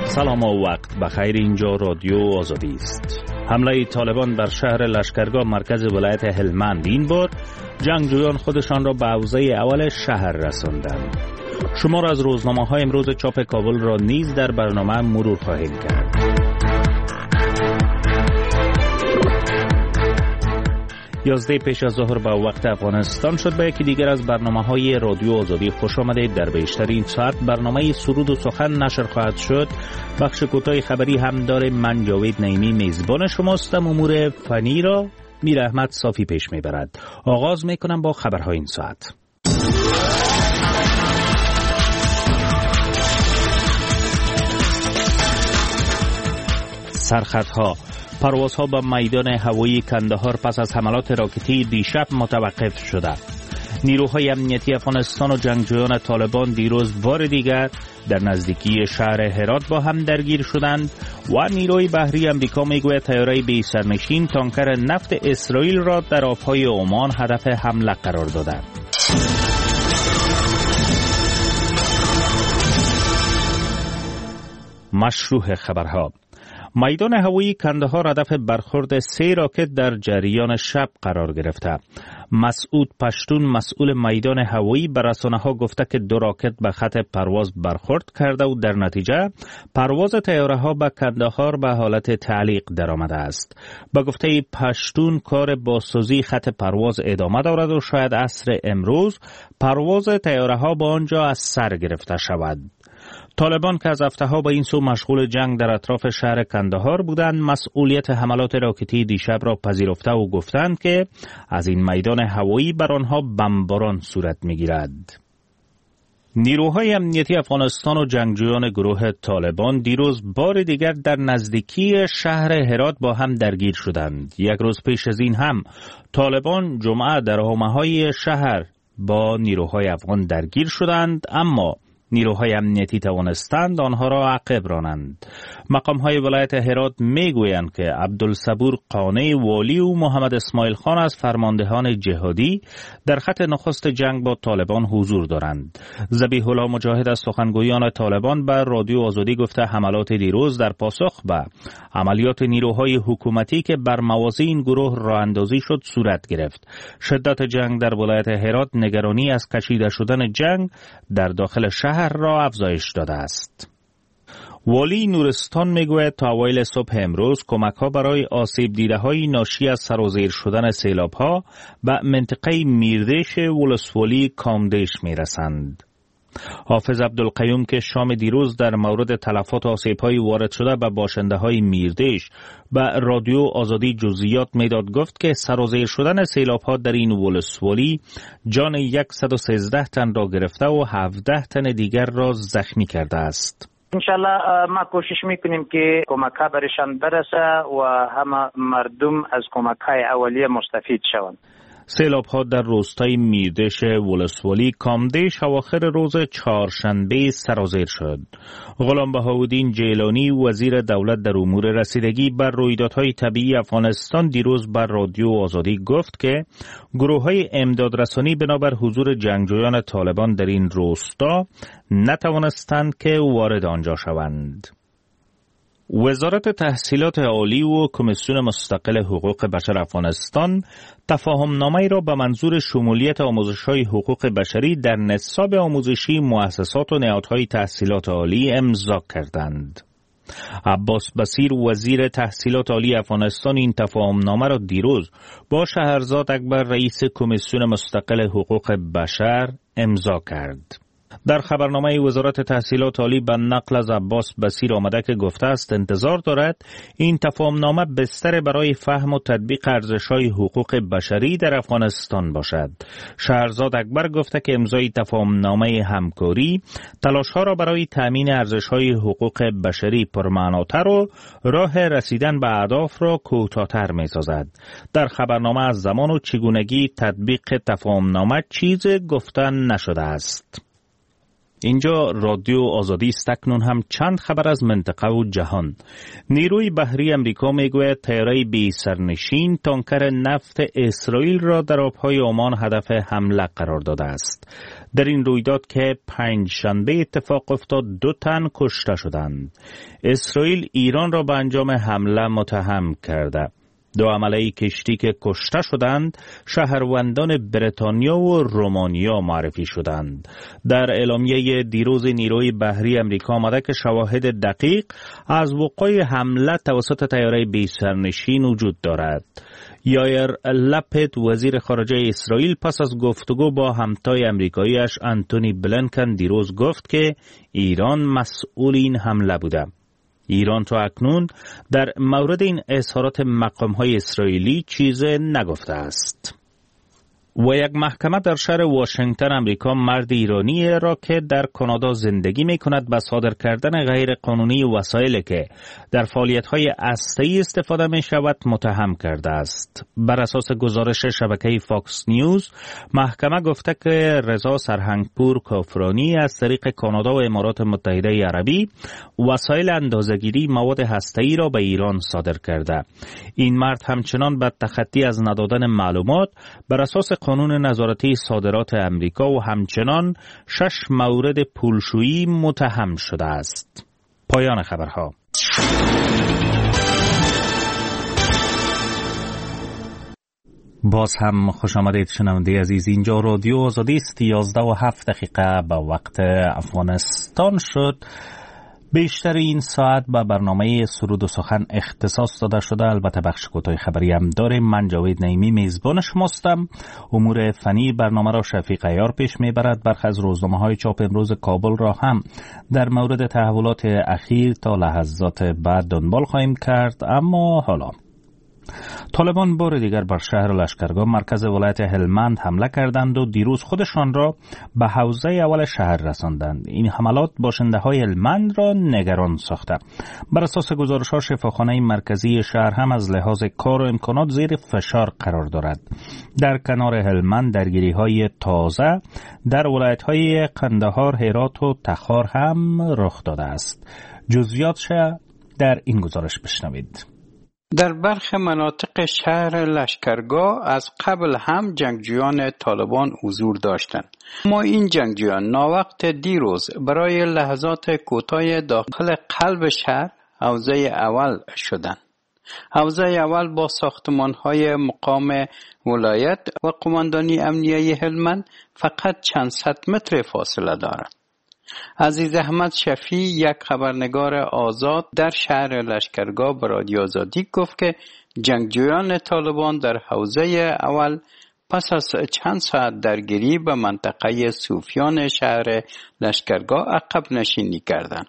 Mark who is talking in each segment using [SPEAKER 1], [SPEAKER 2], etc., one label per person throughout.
[SPEAKER 1] سلام و وقت بخیر. اینجا رادیو آزادی است. حمله طالبان بر شهر لشکرگاه مرکز ولایت هلمند این بار جنگجویان خودشان را به حوزه اول شهر رساندند. شمار از روزنامه‌های امروز چاپ کابل را نیز در برنامه مرور خواهیم کرد. یازده پیش از ظهر به وقت افغانستان شد. به یکی دیگر از برنامه‌های رادیو آزادی خوش آمدید. در بیشتر این ساعت برنامه سرود و سخن نشر خواهد شد. بخش کوتاه خبری هم داره. من جاوید نعیمی میزبان شماستم. امور فنی را میر احمد صافی پیش میبرد. آغاز میکنم با خبرهای این ساعت. سرخطها: پروازها به میدان هوایی کندهار پس از حملات راکتی دیشب متوقف شده. نیروهای امنیتی افغانستان و جنگجویان طالبان دیروز بار دیگر در نزدیکی شهر هرات با هم درگیر شدند و نیروی بحری امریکا میگوید طیاره بی سرنشین تانکر نفت اسرائیل را در آبهای عمان هدف حمله قرار دادند. مشروع خبرها: میدان هوایی کندهار هدف برخورد 3 راکت در جریان شب قرار گرفته. مسعود پشتون مسئول میدان هوایی به رسانه‌ها گفته که 2 راکت به خط پرواز برخورد کرده و در نتیجه پرواز طیاره‌ها به کندهار به حالت تعلیق درآمده است. به گفته پشتون کار بازسازی خط پرواز ادامه دارد و شاید عصر امروز پرواز طیاره‌ها به آنجا از سر گرفته شود. طالبان که از هفته‌ها به این سو مشغول جنگ در اطراف شهر کندهار بودند، مسئولیت حملات راکتی دیشب را پذیرفته و گفتند که از این میدان هوایی بر آنها بمباران صورت می‌گیرد. نیروهای امنیتی افغانستان و جنگجویان گروه طالبان دیروز بار دیگر در نزدیکی شهر هرات با هم درگیر شدند. یک روز پیش از این هم طالبان جمعه در حومه‌های شهر با نیروهای افغان درگیر شدند، اما نیروهای امنیتی توانستند آنها را عقب رانند. مقام‌های ولایت هرات میگویند که عبدالصبور قانع والی و محمد اسماعیل خان از فرماندهان جهادی در خط نخست جنگ با طالبان حضور دارند. ذبیح الله مجاهد از سخنگویان طالبان بر رادیو آزادی گفته حملات دیروز در پاسخ به عملیات نیروهای حکومتی که بر مواضع این گروه راه اندازی شد صورت گرفت. شدت جنگ در ولایت هرات نگرانی از کشیده شدن جنگ در داخل شهر را افزایش داده است. والی نورستان میگوید تا اوایل صبح امروز کمک‌ها برای آسیب دیده‌های ناشی از سرازیر شدن سیلاب‌ها به منطقه میردش ولسوالی کامدش میرسند. حافظ عبدالقیوم که شام دیروز در مورد تلفات آسیب‌های وارد شده به باشنده‌های میردش به رادیو آزادی جزئیات میداد، گفت که سرازیر شدن سیلاب‌ها در این ولسوالی جان 113 تن را گرفته و 17 تن دیگر را زخمی کرده است.
[SPEAKER 2] انشالله ما کوشش میکنیم که کمک‌ها برشان برسه و همه مردم از کمک‌های اولیه مستفید شوند.
[SPEAKER 1] سیلاب‌ها در روستای میردش ولسوالی کامدش اواخر روز چهارشنبه سرازیر شد. غلام بهاءالدین جیلانی وزیر دولت در امور رسیدگی بر رویدادهای طبیعی افغانستان دیروز بر رادیو آزادی گفت که گروه‌های امدادرسانی بنابر حضور جنگجویان طالبان در این روستا نتوانستند که وارد آنجا شوند. وزارت تحصیلات عالی و کمیسیون مستقل حقوق بشر افغانستان تفاهمنامه‌ای را به منظور شمولیت آموزش‌های حقوق بشری در نصاب آموزشی مؤسسات و نهادهای تحصیلات عالی امضا کردند. عباس بصیر وزیر تحصیلات عالی افغانستان این تفاهمنامه را دیروز با شهرزاد اکبر رئیس کمیسیون مستقل حقوق بشر امضا کرد. در خبرنامه وزارت تحصیلات عالی به نقل از عباس بصیر آمده که گفته است انتظار دارد این تفاهمنامه بستر برای فهم و تطبیق ارزش‌های حقوق بشری در افغانستان باشد. شهرزاد اکبر گفته که امضای تفاهمنامه همکاری تلاش‌ها را برای تأمین ارزش‌های حقوق بشری پرمعناتر و راه رسیدن به اهداف را کوتاه‌تر می‌سازد. در خبرنامه از زمان و چگونگی تطبیق تفاهمنامه چیز گفته نشده است. اینجا رادیو آزادی است. اکنون هم چند خبر از منطقه و جهان. نیروی بحری امریکا میگوید طیاره بی سرنشین تانکر نفت اسرائیل را در آبهای عمان هدف حمله قرار داده است. در این رویداد که پنجشنبه اتفاق افتاد 2 تن کشته شدند. اسرائیل ایران را به انجام حمله متهم کرده. 2 عمله کشتی که کشته شدند شهروندان بریتانیا و رومانیا معرفی شدند. در اعلامیه دیروز نیروی بحری امریکا آمده که شواهد دقیق از وقوع حمله توسط طیاره بی سرنشین وجود دارد. یایر لپید وزیر خارجه اسرائیل پس از گفتگو با همتای امریکاییش آنتونی بلینکن دیروز گفت که ایران مسئول این حمله بوده. ایران تا اکنون در مورد این اظهارات مقام‌های اسرائیلی چیزی نگفته است. و یک محکمه در شهر واشنگتن امریکا مرد ایرانی را که در کانادا زندگی می کند به صادر کردن غیر قانونی وسایلی که در فعالیت‌های هسته‌ای استفاده می شود متهم کرده است. بر اساس گزارش شبکه فاکس نیوز، محکمه گفته که رضا سرهنگپور کافرانی از طریق کانادا و امارات متحده عربی وسایل اندازه‌گیری مواد هسته‌ای را به ایران صادر کرده. این مرد همچنان به تخطی از ندادن معلومات بر اساس قانون نظارتی صادرات امریکا و همچنان 6 مورد پولشویی متهم شده است. پایان خبرها. باز هم خوش آمدید شنونده عزیز. اینجا رادیو آزادی است. 11:07 به وقت افغانستان شد. بیشتر این ساعت به برنامه سرود و سخن اختصاص داده شده. البته بخش کوتاه خبری هم داریم. من جاوید نعیمی میزبان شماستم. امور فنی برنامه را شفیق عیار پیش میبرد. برخی از روزنامه‌های چاپ امروز کابل را هم در مورد تحولات اخیر تا لحظات بعد دنبال خواهیم کرد. اما حالا طالبان بار دیگر بر شهر لشکرگاه مرکز ولایت هلمند حمله کردند و دیروز خودشان را به حوزه اول شهر رساندند. این حملات باشنده‌های هلمند را نگران ساخته. بر اساس گزارش‌ها شفاخانه مرکزی شهر هم از لحاظ کار و امکانات زیر فشار قرار دارد. در کنار هلمند درگیری‌های تازه در ولایت‌های قندهار، هرات و تخار هم رخ داده است. جزئیاتش در این گزارش بشنوید.
[SPEAKER 3] در برخی مناطق شهر لشکرگاه از قبل هم جنگجویان طالبان حضور داشتند. اما این جنگجویان ناوقت دیروز برای لحظات کوتاه داخل قلب شهر حوزه اول شدند. حوزه اول با ساختمان‌های مقام ولایت و قماندانی امنیه هلمند فقط چند صد متر فاصله دارد. عزیز احمد شفیع، یک خبرنگار آزاد در شهر لشکرگاه به رادیو آزادی گفت که جنگجویان طالبان در حوزه اول پس از چند ساعت درگیری به منطقه صوفیان شهر لشکرگاه عقب نشینی کردند.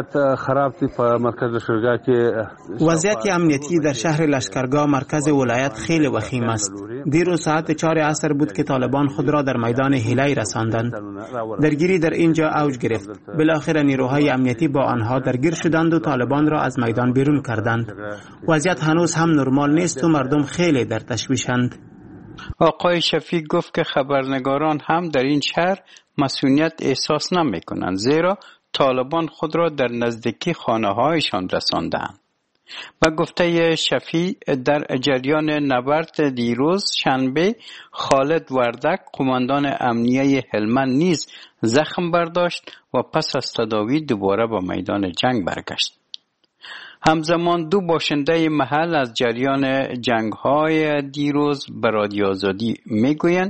[SPEAKER 4] وضعیت امنیتی در شهر لشکرگاه مرکز ولایت خیلی وخیم است. دیروز ساعت 4 عصر بود که طالبان خود را در میدان هیلای رساندند. درگیری در اینجا اوج گرفت. بالاخره نیروهای امنیتی با آنها درگیر شدند و طالبان را از میدان بیرون کردند. وضعیت هنوز هم نرمال نیست و مردم خیلی در تشویشند.
[SPEAKER 3] آقای شفیع گفت که خبرنگاران هم در این شهر مسئولیت احساس نمی کنند، زیرا طالبان خود را در نزدیکی خانه هایشان رساندند. و گفته شفیع در جریان نبرد دیروز شنبه خالد وردک قماندان امنیه هلمند نیز زخم برداشت و پس از تداوی دوباره به میدان جنگ برگشت. همزمان 2 باشنده محل از جریان جنگ‌های دیروز به رادیو آزادی میگویند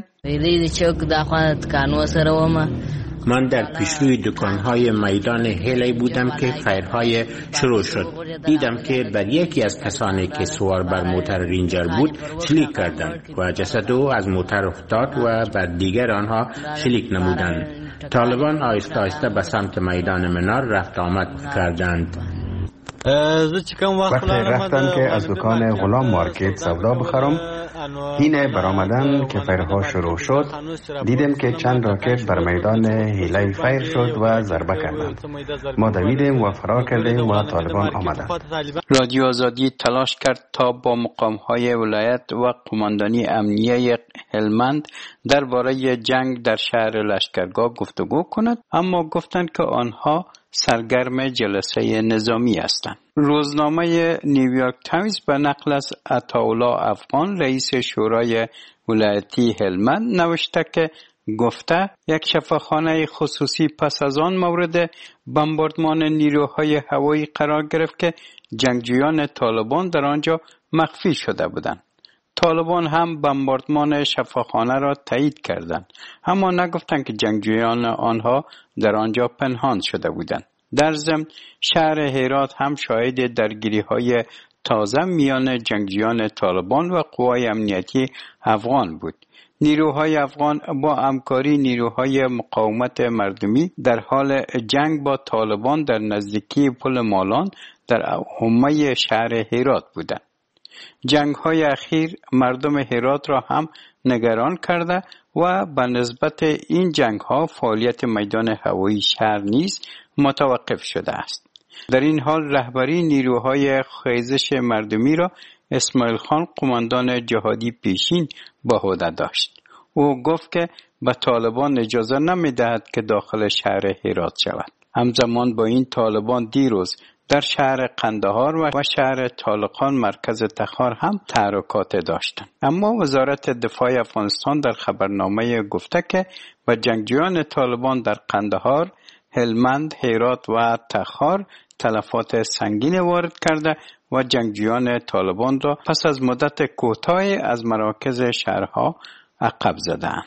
[SPEAKER 5] من در پیشروی دکان‌های میدان هیلی بودم که فایرهای شروع شد. دیدم که بر یکی از کسانی که سوار بر موتر رینجر بود شلیک کردند و جسد او از موتر افتاد و بر دیگر آنها شلیک نمودند. طالبان آهسته آهسته به سمت میدان منار رفت آمد کردند.
[SPEAKER 6] وقتی رفتم که از دکان غلام مارکت سودا بخرم، اینه برآمدن که فیرها شروع شد، دیدم که چند راکت بر میدان هیلای فیر شد و ضربه کردند. ما دویدیم و فرار کردیم و طالبان آمدند.
[SPEAKER 3] رادیو آزادی تلاش کرد تا با مقام‌های ولایت و قماندانی امنیه هلمند درباره جنگ در شهر لشکرگاه گفتگو کند، اما گفتند که آنها سرگرم جلسه نظامی هستند. روزنامه نیویورک تایمز به نقل از عطاالله افغان رئیس شورای ولایتی هلمند نوشته که گفته یک شفاخانه خصوصی پس از آن مورد بمباردمان نیروهای هوایی قرار گرفت که جنگجویان طالبان در آنجا مخفی شده بودند. طالبان هم بمباردمان شفاخانه را تایید کردند، اما نگفتند که جنگجویان آنها در آنجا پنهان شده بودند. در ضمن شهر هرات هم شاهد درگیری‌های تازه میان جنگجویان طالبان و قوای امنیتی افغان بود. نیروهای افغان با همکاری نیروهای مقاومت مردمی در حال جنگ با طالبان در نزدیکی پل مالان در حومه شهر هرات بودند. جنگ‌های اخیر مردم هرات را هم نگران کرده و به نسبت این جنگ‌ها فعالیت میدان هوایی شهر نیز متوقف شده است. در این حال رهبری نیروهای خیزش مردمی را اسماعیل خان قماندان جهادی پیشین به عهده داشت. او گفت که به طالبان اجازه نمی‌دهد که داخل شهر هرات شود. همزمان با این طالبان دیروز در شهر قندهار و شهر طالقان مرکز تخار هم تحرکات داشتند. اما وزارت دفاع افغانستان در خبرنامه گفته که به جنگجویان طالبان در قندهار، هلمند، هرات و تخار تلفات سنگین وارد کرده و جنگجویان طالبان را پس از مدت کوتاهی از مراکز شهرها عقب زدند.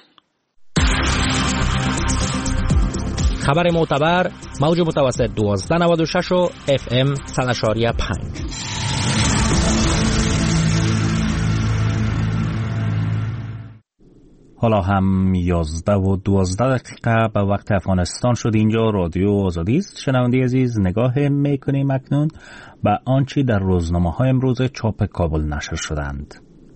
[SPEAKER 7] خبر معتبر موج متوسط 1296 و FM 100.5.
[SPEAKER 1] حالا هم 11:12 به وقت افغانستان شد. اینجا رادیو آزادی است. شنونده عزیز، نگاه میکنیم اکنون به آنچه در روزنامه‌های امروز چاپ کابل نشر شدند.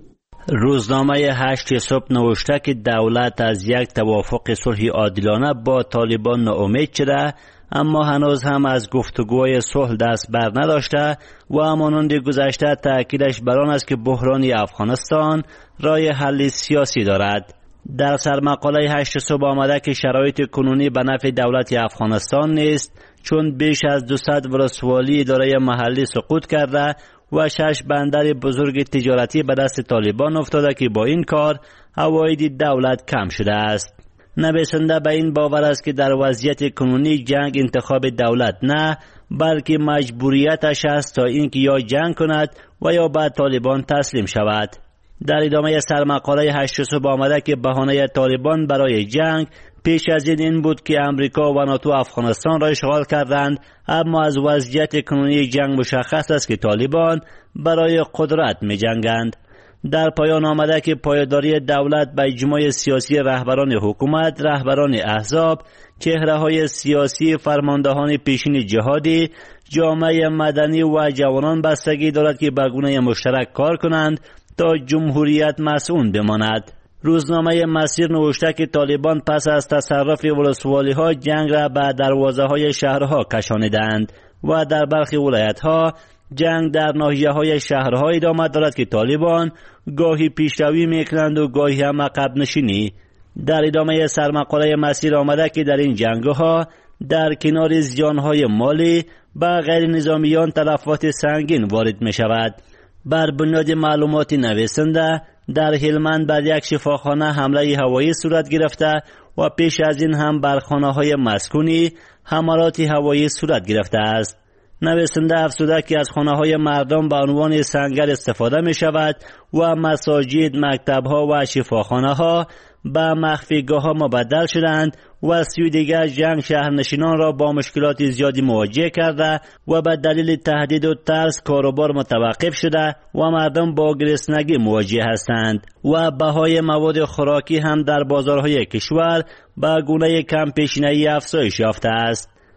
[SPEAKER 8] روزنامه 8 صبح نوشته که دولت از یک توافق صلح عادلانه با طالبان ناامید شده، اما هنوز هم از گفتگوهای صلح دست بر نداشته و همانند گذشته تأکیدش بر آن است که بحران افغانستان راه حل سیاسی دارد. در سرمقاله 8 صبح آمده که شرایط کنونی به نفع دولت افغانستان نیست، چون بیش از 200 ولسوالی اداره محلی سقوط کرده و 6 بندر بزرگ تجارتی به دست طالبان افتاده که با این کار عواید دولت کم شده است. نویسنده به این باور است که در وضعیت کنونی جنگ انتخاب دولت نه، بلکه مجبوریتش است تا اینکه یا جنگ کند و یا به طالبان تسلیم شود. در ادامه سرمقاله 8 صبح آمده که بهانه طالبان برای جنگ پیش از این بود که امریکا و ناتو افغانستان را اشغال کردند، اما از وضعیت کنونی جنگ مشخص است که طالبان برای قدرت می جنگند. در پایان آمده که پایداری دولت به اجماع سیاسی رهبران حکومت، رهبران احزاب، چهره‌های سیاسی، فرماندهان پیشین جهادی، جامعه مدنی و جوانان بستگی دارد که به گونه مشترک کار کنند تا جمهوریت مسئول بماند. روزنامه مسیر نوشته که طالبان پس از تصرف ولسوالی‌ها جنگ را به دروازه‌های شهرها کشانیدند و در برخی ولایت‌ها جنگ در ناحیه‌های شهرها ادامه دارد که طالبان گاهی پیشروی می‌کنند و گاهی هم عقب نشینی. در ادامه سرمقاله مسیر آمده که در این جنگ‌ها در کنار زیان‌های مالی به غیر نظامیان تلفات سنگین وارد می‌شود. بر بنیاد معلومات نویسنده در هلمند بر یک شفاخانه حمله هوایی صورت گرفته و پیش از این هم بر خانه‌های مسکونی حملات هوایی صورت گرفته است. نویسنده افزوده که از خانه‌های مردم به عنوان سنگر استفاده می شود و مساجد، مکتب‌ها و شفاخانه‌ها به مخفیگاه‌ها مبدل شدند و سوی دیگر جنگ شهرنشینان را با مشکلات زیادی مواجه کرده و به دلیل تهدید و ترس کاروبار متوقف شده و مردم با گرسنگی مواجه هستند و بهای مواد خوراکی هم در بازارهای کشور به گونه کم پیشینه‌ای افزایش یافته است.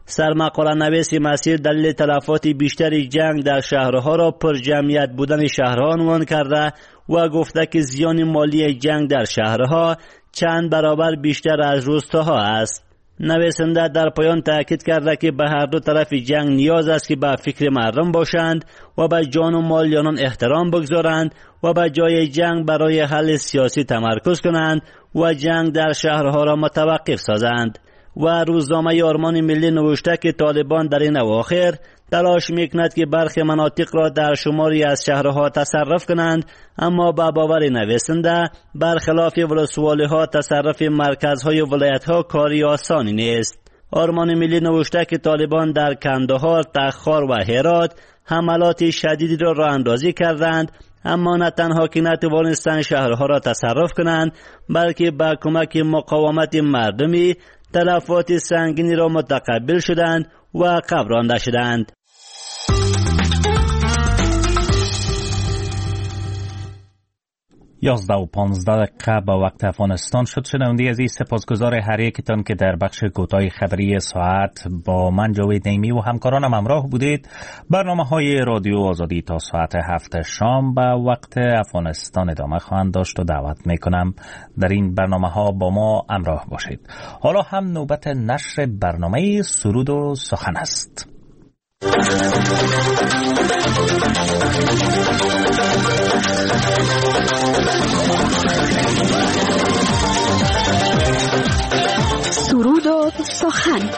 [SPEAKER 8] سرمقاله نویس مسیر دلیل تلفات بیشتر جنگ در شهرها را پر جمعیت بودن شهرها عنوان کرده و گفته که زیان مالی جنگ در شهرها چند برابر بیشتر از روستاها است. نویسنده در پایان تاکید کرده که به هر دو طرف جنگ نیاز است که به فکر مردم باشند و به جان و مال آنان احترام بگذارند و به جای جنگ برای حل سیاسی تمرکز کنند و جنگ در شهرها را متوقف سازند. و روزنامه آرمان ملی نوشته که طالبان در این اواخر تلاش میکند که برخی مناطق را در شماری از شهرها تصرف کنند، اما با باور نویسنده برخلاف ولسوالی‌ها تصرف مرکزهای ولایت‌ها کاری آسانی نیست. آرمان ملی نوشته که طالبان در کندهار، تخار و هرات حملات شدیدی را راه اندازی کردند، اما نه تنها که نتوانستند شهرها را تصرف کنند، بلکه با کمک مقاومت مردمی تلفات سنگینی را متقبل شدند و قبرانده شدند.
[SPEAKER 1] 11:15 با وقت افغانستان شد. شنونده عزیز، سپاسگزار هر یکتان که در بخش کوتاه خبری ساعت با من جاوید نیمی و همکارانم همراه بودید. برنامه‌های رادیو آزادی تا ساعت 7 شام به وقت افغانستان ادامه خواهند داشت و دعوت میکنم در این برنامه‌ها با ما همراه باشید. حالا هم نوبت نشر برنامه سرود و سخن است.
[SPEAKER 9] سرود و سخن.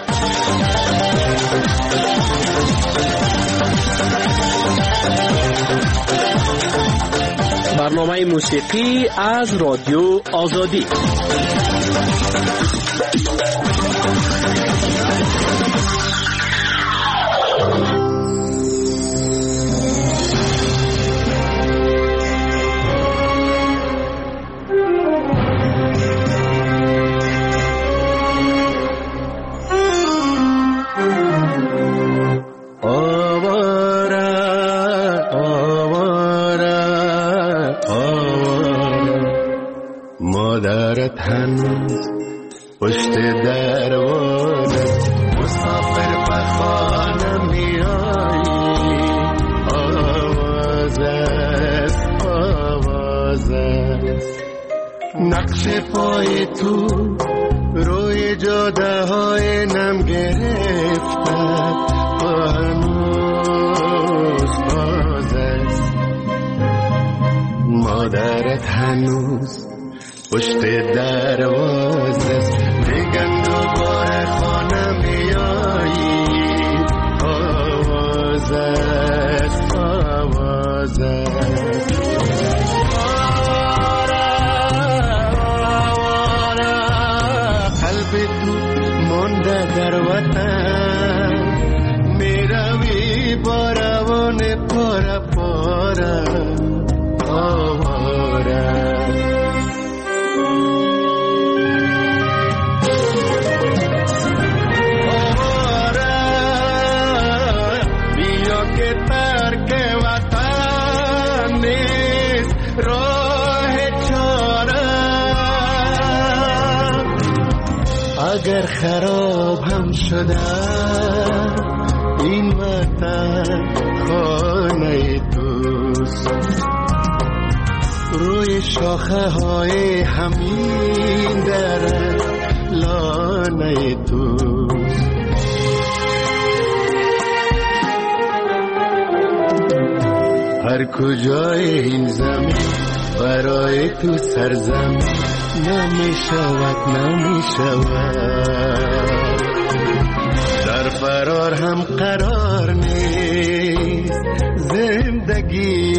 [SPEAKER 10] برنامه موسیقی از رادیو آزادی.
[SPEAKER 11] مادرت هنوز پشت دروازه، مسافر به خانه میایی، آواز است آواز است، نقش پای تو روی جاده های نم گرفته، هنوز باز است. مادرت هنوز پشت دروازه است، میگن دوباره خانه میایی، آواز است آواز است. قلب تو مونده در وطن، میروی با روان پاره پاره، آواره. اگر خراب هم شده این وطن خانه توست، روی شاخه های همین در لانه توست. هر کجای این زمین برای تو سرزمین نمی شود در فرار هم قرار نیست، زندگی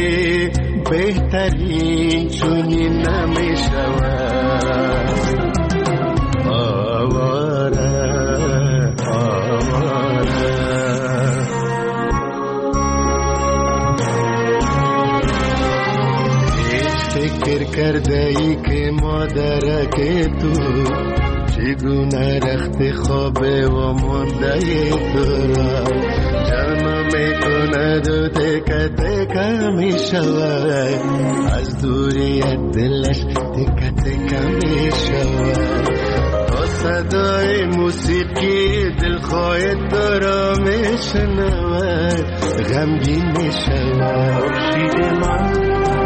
[SPEAKER 11] بهترین چونی نمی شود. آواره آواره فکر کرده ای که مادر که تو چگونه رخت خوابه و مانده تو را جمع میکند و تکه تکه میشود، از دوریت دلش تکه تکه میشود. تا صدای موسیقی دلخواه تو را میشنود غمگین میشود خورشید من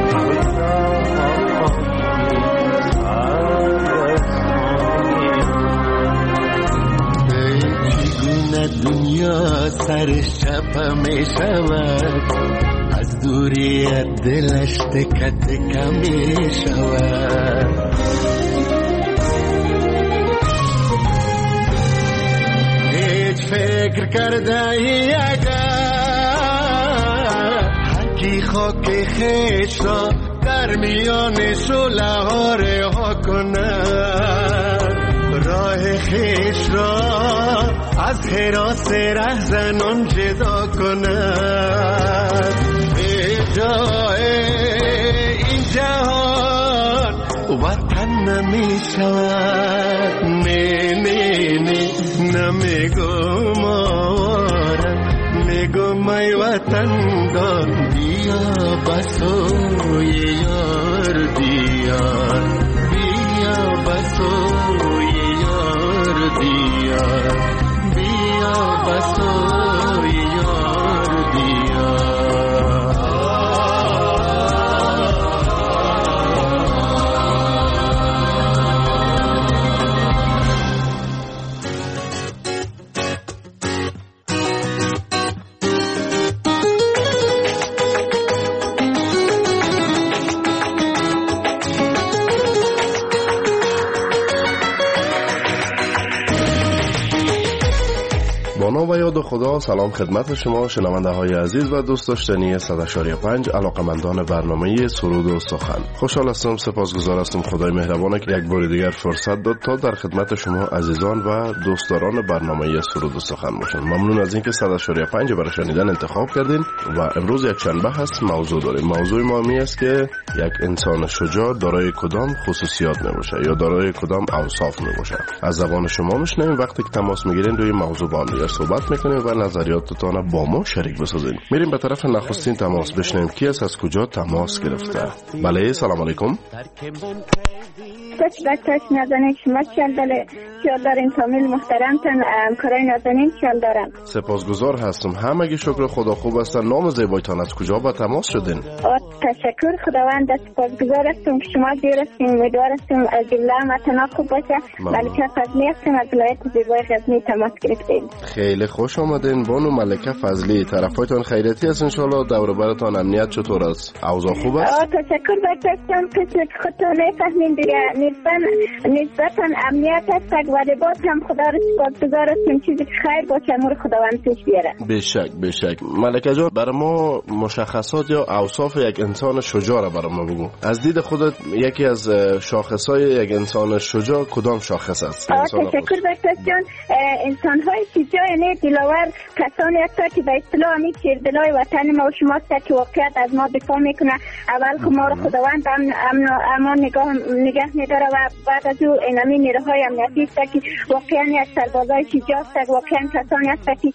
[SPEAKER 11] چگونه دنیا سرش چپه میشود از دوریت دلش تکه تکه میشود فکر کرده ای اگر هرکی خاک خیش را در میان شعله ها رها کند راه خیش را از حراس رهزنان جدا کند به جای این جهان وطن نمی شود نمیگم آوارم میگم ای وطن دان بیا بسوی یار دیار بیا بسوی یار دیار بیا بسوی یار دیار
[SPEAKER 12] و یاد خدا. سلام خدمت شما شنونده های عزیز و دوست داشتنی 100.5 علاقمندان برنامه سرود و سخن. خوشحال هستم، سپاسگزار هستم خدای مهربان که یک بار دیگر فرصت داد تا در خدمت شما عزیزان و دوستداران برنامه سرود و سخن باشم. ممنون از اینکه 100.5 برای شنیدن انتخاب کردین و امروز یک شنبه هست موضوع داریم. موضوع ما می است که یک انسان شجاع دارای کدام خصوصیات می باشه یا دارای کدام اوصاف می باشه. از زبان شما میشنویم. وقتی که تماس میگیرین روی موضوع با هم دیگر صحبت میکنیم و نظریاتتان با ما شریک بسازین. میریم به طرف نخستین تماس بشنویم کی است، از کجا تماس گرفته. بله سلام علیکم.
[SPEAKER 13] بچه‌اش نازنین شما چند داره چند دارین فامیل محترمتون همکارای نازنین چند دارن.
[SPEAKER 12] سپاسگزار هستم. همگی شکر خدا خوب هستن. نام زیبایتان از کجا با تماس شدین؟
[SPEAKER 13] تشکر خداوند، سپاسگزار هستم که شما زیر هستین. امیدوار هستم از جمله متنا خوب باشه. ملکه فضلی هستم از ولایت زیبای غزنی تماس گرفتیم.
[SPEAKER 12] خیلی خوش آمدین بانو ملکه فضلی. طرفایتان خیریتی است ان شاء الله؟ دور و برتان امنیت چطور است؟ اوضاع خوب است؟
[SPEAKER 13] تشکر بچه‌ام که خودتون نفهمین دیگه نسبتاً امنیت هست ولی باز هم خدا رو سپاسگزار هستیم چیزی که خیر باشه امور خداوند پیش بیاره.
[SPEAKER 12] بشک ملکه جان، برای ما مشخصات یا اوصاف یک انسان شجاع را برای ما بگو. از دید خودت یکی از شاخصهای یک انسان شجاع کدام شاخص است؟
[SPEAKER 13] تشکر بچه‌جان. انسان‌های شجاع یعنی دلاور کسانی هستند که به اصطلاح همین شیردلای وطن ما و شما هستند که واقعیت از ما دفاع میکنه. اول که ما رو خداوند امان نگه میداره و بعد از او اینمی نیروهای امنیتی است که واقعا از سربازای شجاع است. واقعا کسانی هستند که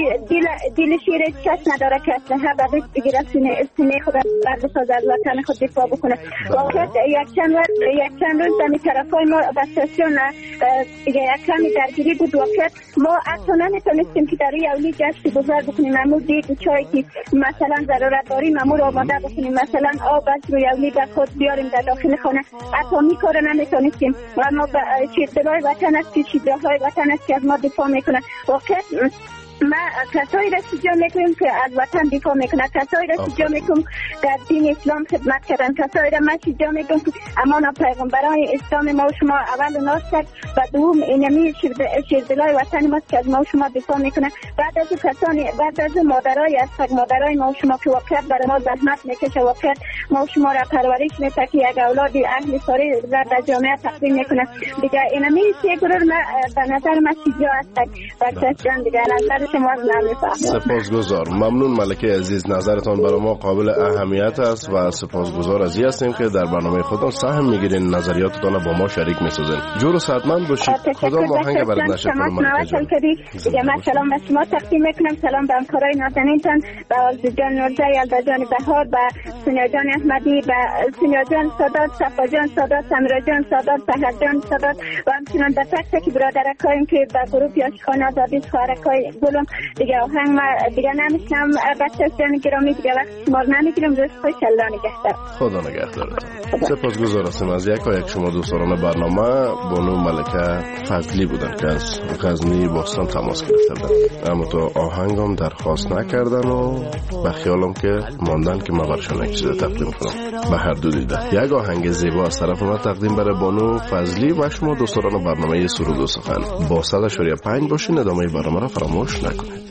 [SPEAKER 13] دل شیر کس نداره که اسلحه به دست بگیره سینه خود بر بسازه از وطن خود دفاع بکنه. واقعا یک چند روز در طرفای ما به استاسیون یک کمی درگیری بود. واقعا ما اصلا نمیتونستیم که در یولی جشن گذار بکنیم. امور دید چایی که مثلا ضرورت داریم امور آماده بکنیم، مثلا آب از روی یولی در خود بیاریم در داخل خانه. حتی میکاره نمیتونستیم. اما شیردلای وطن است که شجاعهای وطن است که از ما دفاع میکنه. واقعا ما کسایی را شجاع میکنیم که از وطن دفاع میکنه، کسایی را شجاع میکنیم در دین اسلام خدمت کردن، کسایی را ما شجاع میکنیم که امان پیغمبران اسلام ما و شما اول و ناست و دوم اینمی شیردلای وطن ما که از ما و شما دفاع میکنه. بعد از کسانی بعد از مادرای هست، مادرای ما و شما که واقعا برای ما زحمت میکشه، واقعا ما و شما را پرورش میده که یک اولاد اهل ساری در جامعه تقدیم میکنه. دیگه اینمی سه گروه به نظر ما شجاع هست. بچه‌جان دیگه نظر شما نمیفهمم.
[SPEAKER 12] سپاسگزار. ممنون ملکه عزیز، نظرتان برای ما قابل اهمیت است و سپاسگزار از این هستیم که در برنامه خودتان سهم میگیرین، نظریاتتان با ما شریک میسازین. جور و صحتمند باشید. کدام آهنگ برات نشه فرمان کنید؟
[SPEAKER 13] دیگه من سلام به شما تقدیم میکنم، سلام به همکارای نازنینتان، به آرزو جان نورزی، یلدا جان بهار، به سونیا جان احمدی، به سونیا جان سادات، صفا جان سادات، سمیرا جان سادات، سحر جان سادات و همچنان به تک تک برادرکایم که به گروه یاشخانه آزادی خواهرکای گلم. دیگه آهنگ ما دیگه نمیشنم. بچه جان گرامی دیگه وقت شما نمیگیرم. روز خوش، الله نگهدار.
[SPEAKER 12] خدا نگهدارتان. سپاسگزار هستیم از یک شما دوستان برنامه. بانو ملکه فضلی بودن که از غزنی باستان تماس گرفته بودن، اما تو آهنگم درخواست نکردن و به خیالم که ماندن که من برشان یک چیز تقدیم کنم. به هر دو دیده یک آهنگ زیبا از طرف من تقدیم برای بانو فضلی و شما دوستان برنامه سرود و سخن. با 100.5 باشین. ادامه برنامه را فراموش نکنید.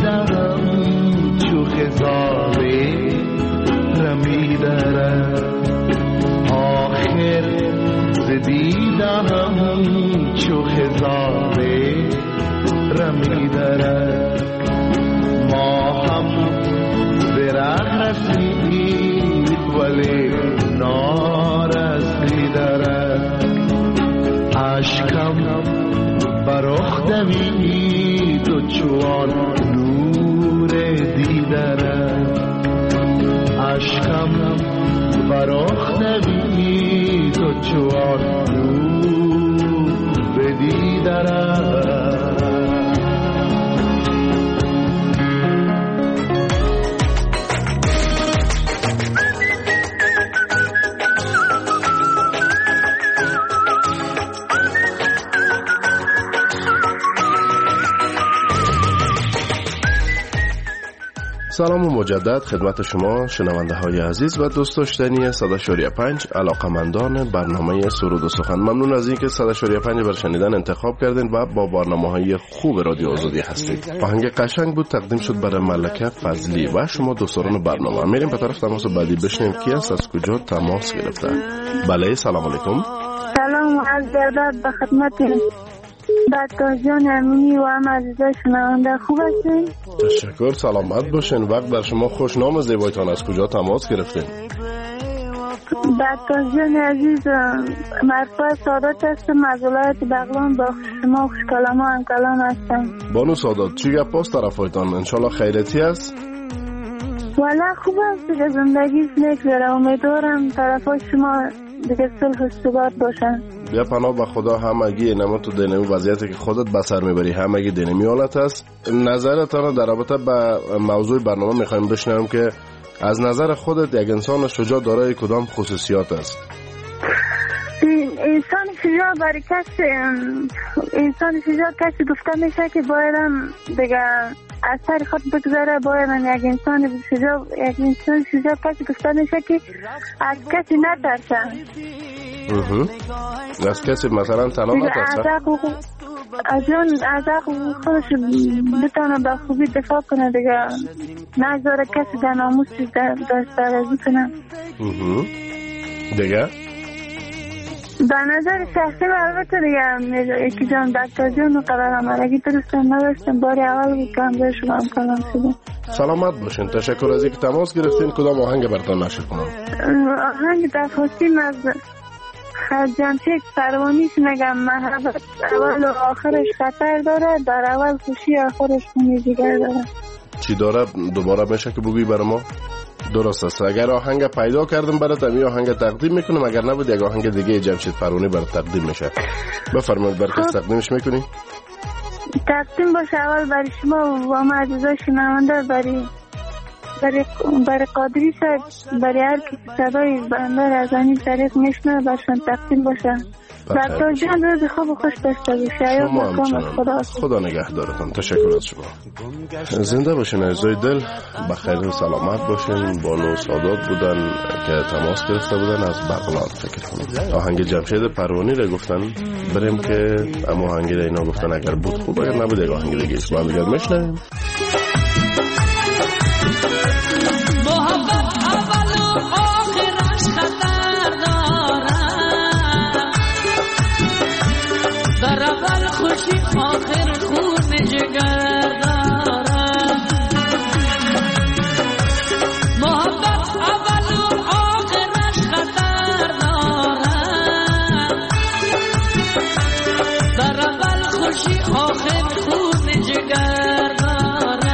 [SPEAKER 11] دهم چو خزاره رمی دارد آخر زدیدهم چو خزاره رمی دارد ما هم زرح رسید ولی نارسی دارد عشقم برخ دوید و چوان نور دیدارد عشقم برخ دوید و چوان نور دیدارد
[SPEAKER 12] سلام و مجدد خدمت شما شنونده های عزیز و دوست داشتنی 100.5 علاقمندان برنامه سرود و سخن. ممنون از اینکه 100.5 بر شنیدن انتخاب کردین و با برنامه های خوب رادیو آزادی هستید. آهنگ قشنگ بود تقدیم شد برای ملکه فضلی و شما دوستان برنامه. میریم به طرف تماس بعدی بشنیم کی است، از کجا تماس گرفته. بله سلام علیکم.
[SPEAKER 14] سلام و عرض ادب به خدمت بطاز جان امینی و هم عزیزای شنونده. خوب هستین؟
[SPEAKER 12] تشکر، سلامت باشین. وقت بر شما خوش. نام زیبایتان از کجا تماس گرفتین؟
[SPEAKER 14] بطاز جان عزیز مرفوع سادات هستم از ولایت بغلان. با شما خوش کلام و هم کلام هستم.
[SPEAKER 12] بانو سادات چی گپ است طرفایتان؟ انشالله خیرتی است؟
[SPEAKER 14] والا خوب است دیگه، زندگی نگذره. امیدوارم طرفای شما دیگه صلح و ثبات باشن.
[SPEAKER 12] بیا پناه به خدا همگی نما تو دینمی وضعیتی که خودت بسر میبری همگی دینمی حالت است. نظرتان در رابطه با موضوع برنامه میخوایم بشنویم که از نظر خودت یک انسان شجاع دارای کدام خصوصیات است؟
[SPEAKER 14] انسان شجاع برای کسی گفته میشه که باید دیگه از سر خود بگذاره. باید یک انسان شجاع کسی گفته میشه که از کسی نترسه.
[SPEAKER 12] از کسی مثلا تنها نترسه؟
[SPEAKER 14] از حق خودش بتونه به خوبی دفاع کنه دیگه، نگذاره کسی در ناموسش دسترسی کنه
[SPEAKER 12] دیگه.
[SPEAKER 14] به نظر شخصی البته دیگه یکی جان دکتر و قرار آمدگی درستم نداشتم. باری اول که هم شما هم کلام شده.
[SPEAKER 12] سلامت باشین. تشکر از اینکه تماس گرفتین. کدام آهنگ براتون نشر کنم؟
[SPEAKER 14] آهنگ تفاصیل از جمشید پروانیش نگم. محبت اول و آخرش خطر داره، در اول خوشی آخرش خونی دیگر داره.
[SPEAKER 12] چی داره؟ دوباره میشه که بگویی برای ما؟ درست است. اگر آهنگ پیدا کردم برات می آهنگ تقدیم میکنم، اگر نبود یک آهنگ دیگه جمشید پروانی برات تقدیم میشه. بفرمایید برای کس تقدیمش میکنی؟
[SPEAKER 14] تقدیم باشه اول برای شما و ما عزیزای شنونده، برای قادری صاحب، برای هر کسی صدای بنده از این طریق میشنه برشان تقدیم باشه. بطور جان روز خوب و خوش داشته باشه.
[SPEAKER 12] خدا نگهدارتان. تشکر از شما. زنده باشین عزیزای دل، بخیر و سلامت باشین. بانو سادات بودن که تماس گرفته بودن از بغلان. فکر کنم آهنگ جمشید پروانی رو گفتن بریم که اما آهنگ اینا گفتن اگر بود خوب، اگر نبود یک آهنگ دیگه با هم دیگر میشنیم.
[SPEAKER 15] آخر خون جگر دارم، محبت اول و آخرش خطر دارم، در اول خوشی آخر خون جگر دارم.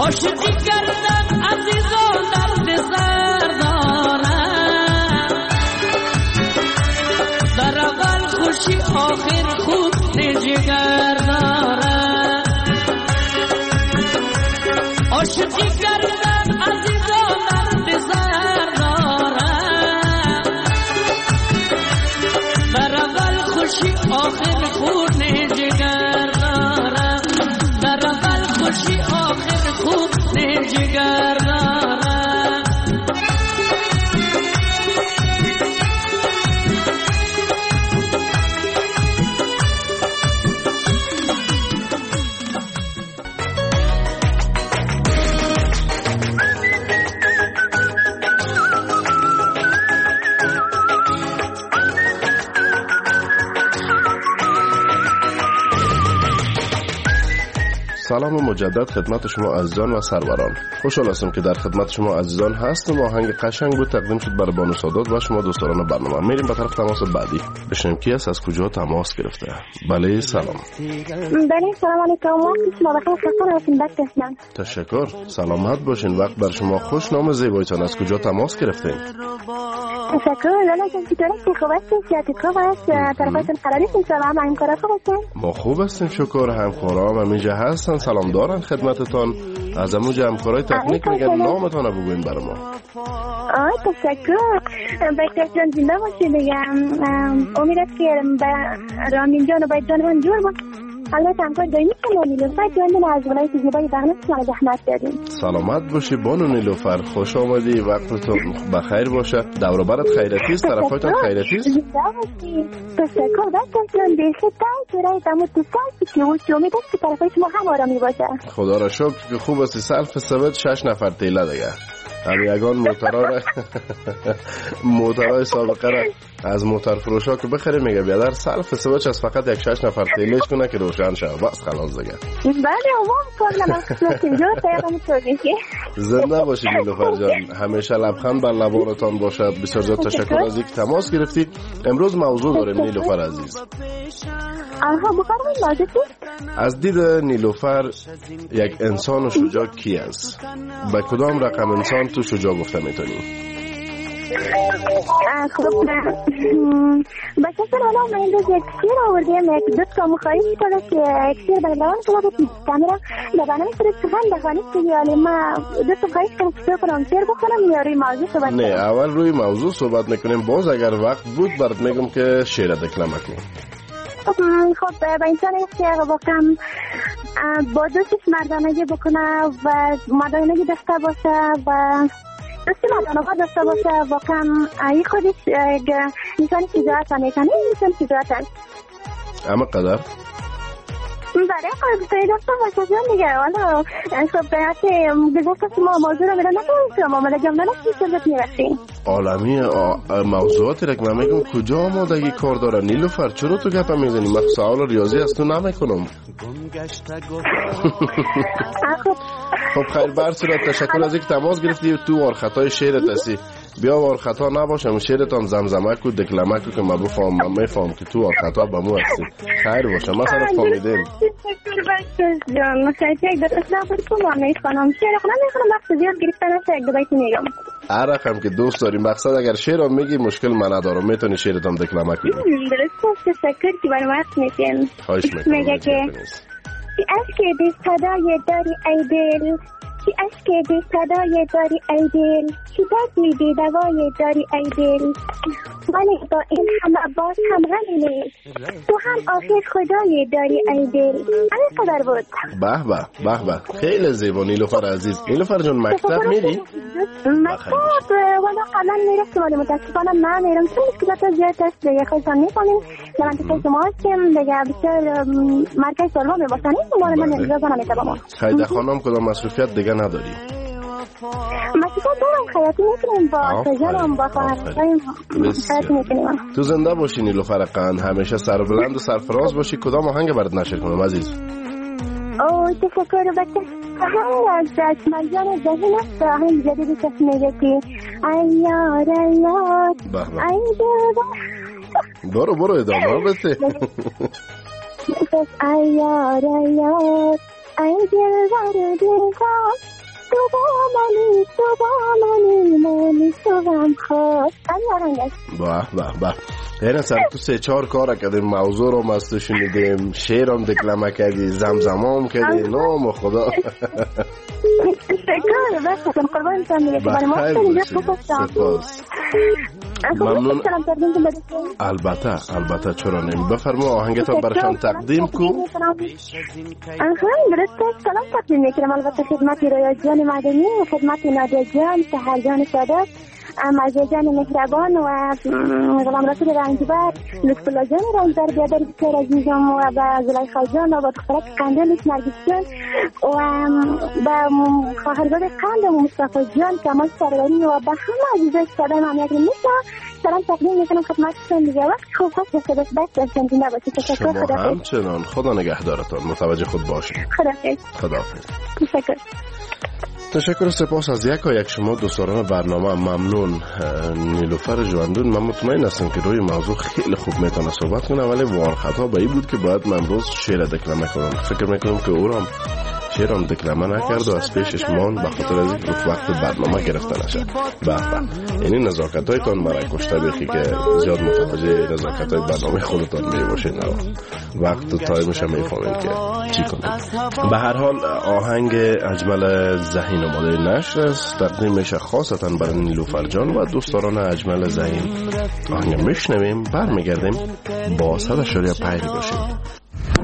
[SPEAKER 15] عاشقی کردن عزیزان درد سر دارم، در اول خوشی آخر خود جگر دارم. عاشقی کردن عزیزان درد سر دارم، در اول خوشی آخر خود جگر دارم، در اول خوشی آخر خود جگر دارم.
[SPEAKER 12] سلام مجدد خدمت شما عزیزان و سروران. خوشحال هستم که در خدمت شما عزیزان هستم. آهنگ قشنگ بود تقدیم شد برای بانو سادات و شما دوستان برنامه. میریم به طرف تماس بعدی. بشنیم کی است، از کجا تماس گرفته. بله سلام.
[SPEAKER 13] بله سلام علیکم. شما بخیر خسته هستین بچه هستم.
[SPEAKER 12] تشکر. سلامت باشین. وقت بر شما خوش. نام زیبایتان، از کجا تماس گرفتین؟
[SPEAKER 13] تشکر. لالا جان چطوری؟ خوب هستین؟ صحت خوب است؟ طرفتون قراری سلام همکارا خوب هستین؟
[SPEAKER 12] ما خوب هستیم شکر. همکارام همینجا هستن، سلام دارن خدمتتان. از همونجا همکارای تکنیک میگن نامتان رو بگوین برای ما.
[SPEAKER 13] تشکر. بچه جان زنده باشید دیگه. امید است که رامین جان و باید جان من جور با الله همکار دایمی شما نیلوفر جان از ولایت زیبای بغلان شما زحمت دادیم.
[SPEAKER 12] سلامت باشی بانو نیلوفر، خوش آمدی. وقتتون بخیر باشه. دور و برت خیرتی است؟ طرفایتان خیرتی است؟
[SPEAKER 13] زنده باشی. تشکر. بچه جان دیگه تای دمو تو سالفی که اوچ امید است که طرفای شما هم آرامی باشه.
[SPEAKER 12] خدا را شکر که خوب است. سلف سبت 6 نفر تیله دیگه. هم یگان موترهای سابقه را از موتر فروشا که بخره میگه بیادر سلف سبچ از فقط یک 6 نفر تیلش کنه که روشن شد بس خلاص دیگه.
[SPEAKER 13] بله عموم کاملا مخصوص اینجا تایقم توضیحی.
[SPEAKER 12] زنده باشید نیلوفر جان، همیشه لبخند بر لبانتان باشه. بسیار زیاد تشکر از اینکه تماس گرفتید. امروز موضوع داریم نیلوفر عزیز.
[SPEAKER 13] بفرمایید موضوع چی؟
[SPEAKER 12] از دید نیلوفر یک انسان شجاع کی است؟ به کدام رقم انسان تو شجاع گفته میتونی؟
[SPEAKER 13] خب بچه سر حالا من این روز یک شیر آوردیم، یک دوست که مخواهیش کنه که یک شیر بردوان کنه با کامرا لبانه سر سخن بخوانید که یالی ما دوست خواهیش کنم که کنم شیر بخونم یا روی موضوع صحبت کنم؟
[SPEAKER 12] نه اول روی موضوع صحبت میکنیم، باز اگر وقت بود برات میگم که شیر دکلمه کنیم.
[SPEAKER 13] خب به انسان است که واقعا با دوستش مردانگی بکنه و مردانگی داشته باشه و دوستی مردانگی داشته باشه، واقعا این خودش انسان شجاعت میکنه. این انسان شجاعت است.
[SPEAKER 12] اما قدر؟
[SPEAKER 13] برای خود پیداستم باشه جان دیگه. والا خب به حتی گذاشت که ما موضوع رو میرم نکنیم که معامله جمعه نشید شدت میرسیم
[SPEAKER 12] عالمی موضوعاتی را که من میگم کجا آمادگی کار داره نیلوفر؟ چرا تو گپا میزنی؟ من سوال ریاضی از تو نمیکنم. خب خیر بر صورت تشکر از اینکه تماس گرفتی. تو وارخطای شعرت هستی، بیا وارخطا نباشم شعرتان زمزمه کو دکلمه کو که من بفهم. من میفهم که تو وارخطا به مو هستی. خیر باشه ما سر فهمیدیم.
[SPEAKER 13] تشکر بچه جان. خیلی یک دو اصلاح بود که ما میخوانم شعر خونم میخوانم وقت زیاد گرفتن هست یک دو بیتی میگم.
[SPEAKER 12] هر رقم که دوست داریم. مقصد اگر شعر هم میگی مشکل من ندارم، میتونی شعرتان دکلمه کنی.
[SPEAKER 13] درست. تشکر که برای وقت میکنم.
[SPEAKER 12] خواهش میکنم.
[SPEAKER 13] میگه که اشک بی صدای داری ای دل، که اشک بی صدای داری ای دل، که دردی بی دوای داری ای دل، ولی با این همه باز هم غمی نیست، تو هم آخر خدای داری ای دل. همین قدر بود.
[SPEAKER 12] به به خیلی زیبا نیلوفر عزیز. نیلوفر جان مکتب میری؟
[SPEAKER 13] مکتب والا قبلا میرفتم ولی متاسفانه نمیرم چون مشکلات زیاد است دیگه. خودتان میفهمین منطقه شما هستیم دیگه بسیار مرکز سالها میباشن. این من اجازه نمیتونم.
[SPEAKER 12] خیده خانم کدام مصروفیت دیگه نداری؟
[SPEAKER 13] مصروفیت دارم خیاطی میکنیم با تجارم با خواهرم خیاطی میکنیم.
[SPEAKER 12] تو زنده باشی نیلوفر قند، همیشه سربلند و سرفراز باشی. کدام آهنگ برات نشر کنم عزیز؟
[SPEAKER 13] تشکر بچه. آهنگ از مرجان جهین است. آهنگ جدیدی کسی میگه که ایار ایار ای دل.
[SPEAKER 12] برو ادامه بسته.
[SPEAKER 13] ایار ایار ای دل بر دل
[SPEAKER 12] یعنی سر تو 3-4 کار کردیم، موضوع رو مستو شنیدیم، شعرم دکلمه کردی، زمزمام کردی، نام خدا. سپاس. ممنون. البته چرا نمی. بفرما آهنگتان برشان تقدیم کن.
[SPEAKER 13] سلام تقدیم میکنم البته خدمت رایت جان مدنی و خدمت نادیا جان، سحر جان صادق، مرزا جان مهربان و غلام رسول رنجبر، لطف الله جان رنجبر، بیادر بسیار عزیزم و با زلیخا جان و با دخترک قندلش نرگس جان و با خواهرزاد قندم مصطفی جان، کمال سروری و با همه عزیزای صدای ممنیت میشم. سلام تقدیم میکنم خدمتتون. دیگه وقت خوب هست به خودت بست داشتن زنده باشید. تشکر.
[SPEAKER 12] شما همچنان. خدا نگهدارتان. متوجه خود باشید. خداحافظ. تشکر و سپاس از یک شما دوستان برنامه. ممنون. نیلوفر جواندون، من مطمئن هستم که روی موضوع خیلی خوب میتونه صحبت کنه، ولی وار خطا به این بود که باید من امروز شعر دکلمه کنم. فکر میکنم که او را شعرم دکلمه نکرد و از پیشش مان به خاطر از اینکه وقت برنامه گرفته نشه. یعنی نزاکتایتان مرا کشته بخی که زیاد متوجه نزاکتای برنامه خودتان میباشید. وقت و تایمش هم میفهمید که چی کنید. به هر حال آهنگ اجمل ذهین آماده نشر است، تقدیم میشه خاصتا برای نیلوفر جان و دوستداران اجمل ذهین. آهنگ میشنویم، برمیگردیم با 100.5 باشید.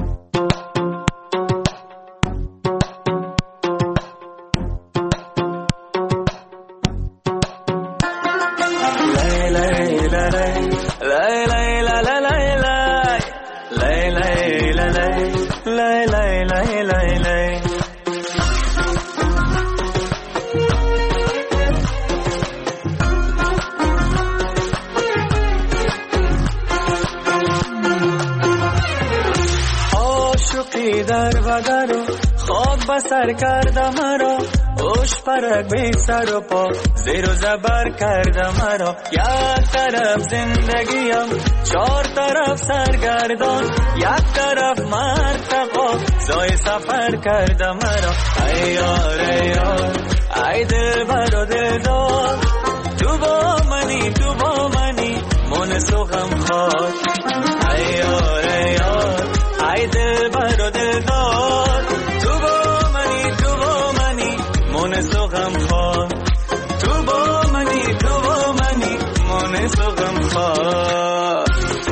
[SPEAKER 16] سر کرده مرا اوش پرک بی سر و پا زیر و زبر کرده مرا. یک طرف زندگیم 4 طرف سرگردان، یک طرف مرتقا زای سفر کرده مرا. ای یار ای یار ای دل بر و دل دار، تو با منی من سوغم خواد. ای یار ای یار ای دل بر و دل دار، تو با منی من سوغم خواد. تو با منی من سوغم خواد.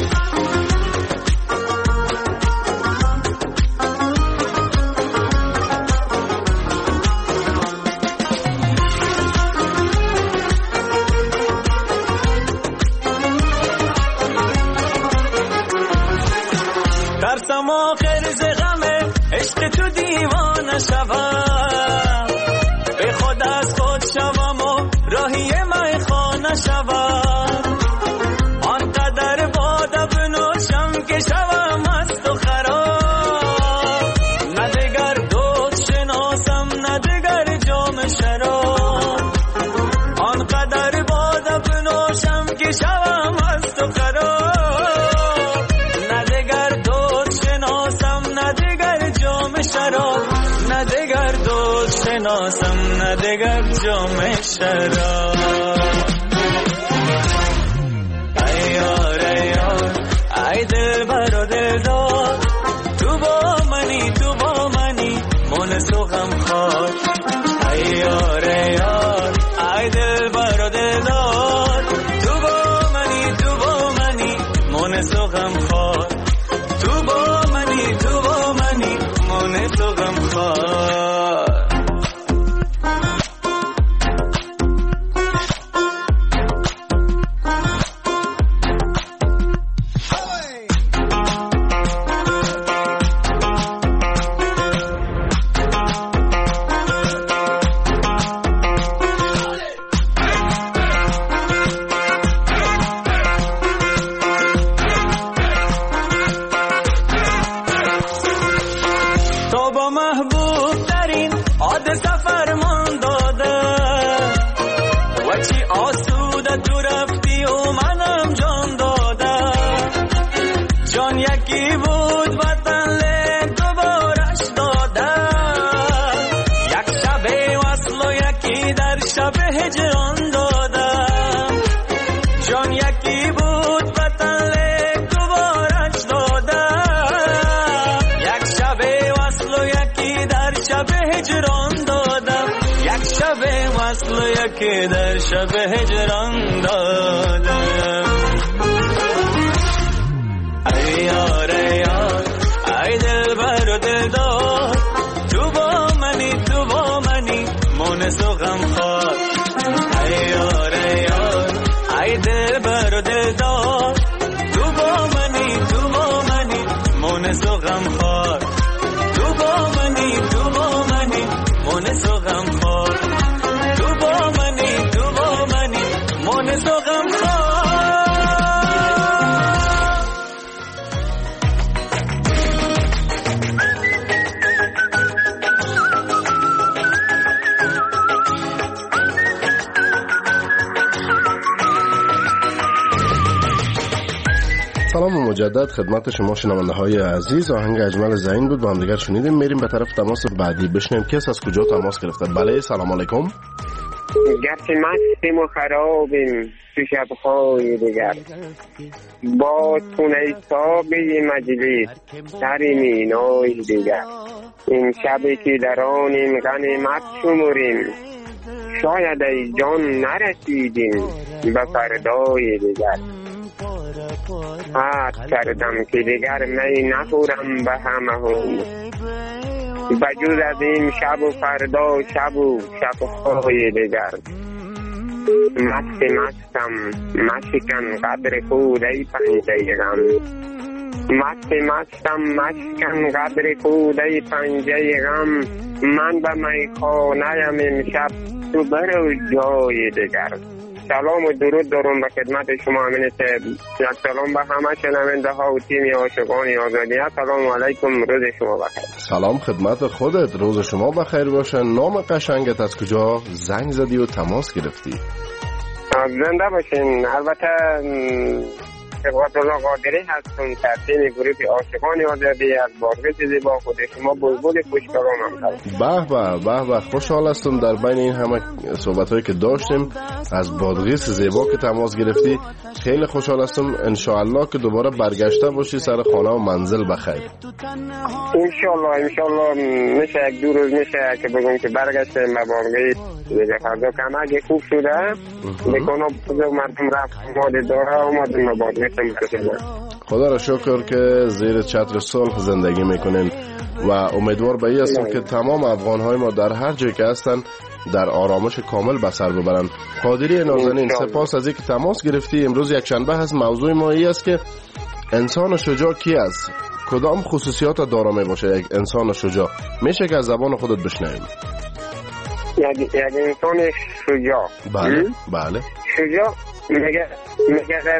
[SPEAKER 16] ترسم آخر ز غم عشق تو دیوانه شوم، به خود از خود شوم و راهی میخانه شوم. آنقدر باده بنوشم که شوم مست و خراب، نه دگر دوست شناسم نه دگر جام شراب. آنقدر باده بنوشم که شوم مست و خراب، نه دگر دوست شناسم نه دگر جام شراب. نه دگر دوست شناسم نه دگر جام شراب. ای یار ای یار ای دل بر و دل دار، تو با منی من سوغم خواد. ای یار ای یار ای دل بر و دل دار، تو با منی من سوغم خواد. تو با منی من سوغم خواد. وصل یکی در شب هجران دادم. ای یار ای یار ای دل بر و دل دار، تو با منی مونس و غم خوار. ای یار ای یار ای دل بر و دل دار، تو با منی مونس و غم خوار. تو با منی مونس و غم خوار. تو با منی مونس و غم خوار.
[SPEAKER 12] سلام و مجدد خدمت شما شنونده های عزیز. آهنگ اجمل زین بود، با هم دیگر شنیدیم. میریم به طرف تماس بعدی بشنیم کس از کجا تماس گرفته. بله سلام علیکم.
[SPEAKER 17] گرچه مستیم و خرابیم تو شبهای دیگر، با تونه سابی مجلس سری مینای دیگر. این شبی که در آنیم غنیمت شمریم، شاید ای جان نرسیدیم به فردای دیگر. عهد کردم که دیگر می نخورم به همه هم، بجز از این شب و فردا شب و شبهای دیگر. مستم مشکن قدر خود ای پنجه غم، مستم مشکن قدر خود ای پنجه غم. من به میخانه‌ام امشب تو برو جای دیگر. سلام و درود دارم به خدمت شما امین صاحب. یک سلام به همه شنونده ها و تیم عاشقان آزادی. سلام علیکم، روز شما بخیر.
[SPEAKER 12] سلام خدمت خودت، روز شما بخیر باشه. نام قشنگت از کجا زنگ زدی و تماس گرفتی؟
[SPEAKER 17] زنده باشین. البته ثروت الله قادری هستم، ترتیب گروه عاشقان آزادی از بارگس زیبا. خود شما بلبل خوشکلام هم
[SPEAKER 12] به به خوشحال هستم در بین این همه صحبت هایی که داشتیم از بادغیس زیبا که تماس گرفتی. خیلی خوشحال هستم. انشاءالله که دوباره برگشته باشی سر خانه و منزل بخیر.
[SPEAKER 17] انشاءالله میشه یک دو روز میشه که بگم که برگشتیم به بارگیس دیگه. فردا کم اگه خوب شده میکنم مردم رفت ماده داره اومدیم به بارگیس.
[SPEAKER 12] خدا را شکر که زیر چتر صلح زندگی میکنین و امیدوار به این هستم که تمام افغانهای ما در هر جای که هستن در آرامش کامل به سر ببرن. قادری نازنین، سپاس از اینکه تماس گرفتی. امروز یک شنبه هست. موضوع ما این است که انسان شجاع کی است؟ کدام خصوصیات داره می باشه یک انسان شجاع؟ میشه که از زبان خودت بشنویم.
[SPEAKER 17] یک انسان شجاع.
[SPEAKER 12] بله.
[SPEAKER 17] شجاع میگه در